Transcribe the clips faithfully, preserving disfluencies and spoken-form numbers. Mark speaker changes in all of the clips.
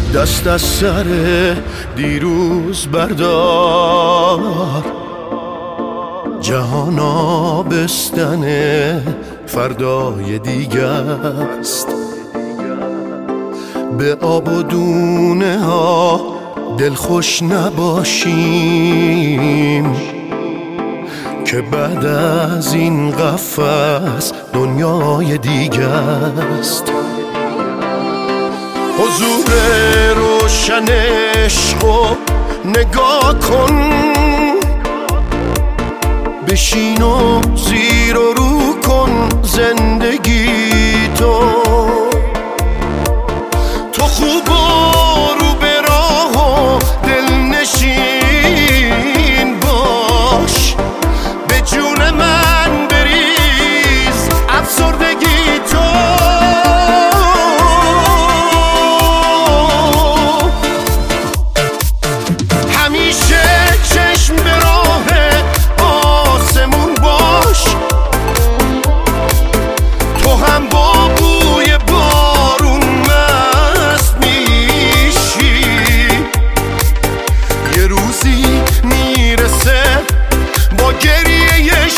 Speaker 1: دست از سر دیروز بردار، جهان آبستن فردای دیگه است. به آب و دونه ها دلخوش نباشیم که بعد از این قفس دنیای دیگه است. حضور روشن عشقو نگاه کن، بشین و زیر و رو کن زندگی تو. تو خوب و رو به راه و دلنشین باش، به جون من بریز افسردگی تو. همیشه چشم به راه آسمون باش، تو هم با بوی بارون مست میشی. یه روزی میرسه با گریه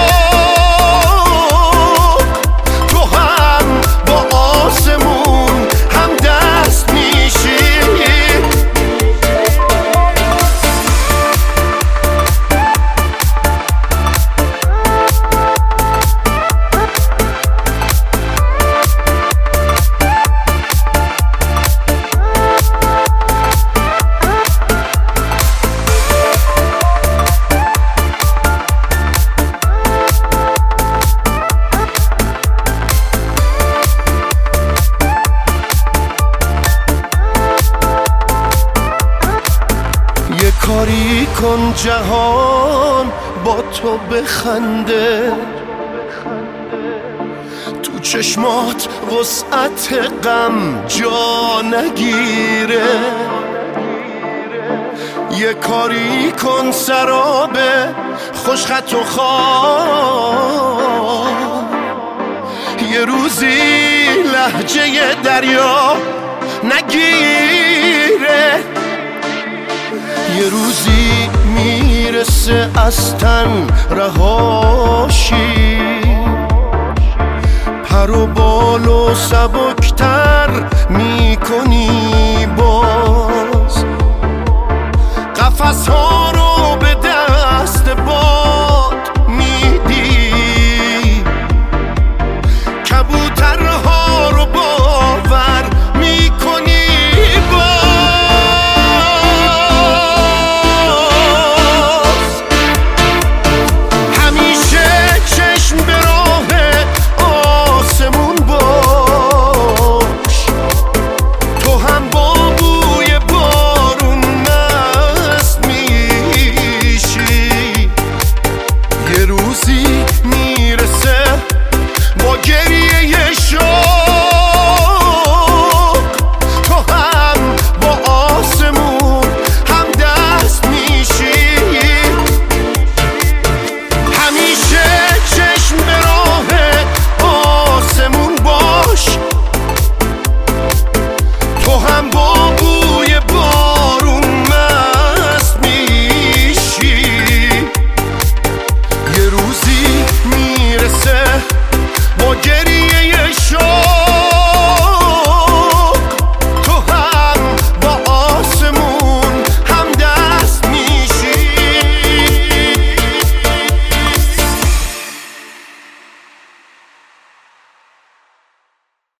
Speaker 1: شوق، تو هم با آسمون هم دست میشی. یه کاری کن جهان با تو بخنده، تو چشمات وسعت غم جا نگیره. یه کاری کن سراب خوشخط و خواب، یه روزی لهجه دریا نگیره. یه روزی میرسه از تن رهاشی، پر و بال و سبایی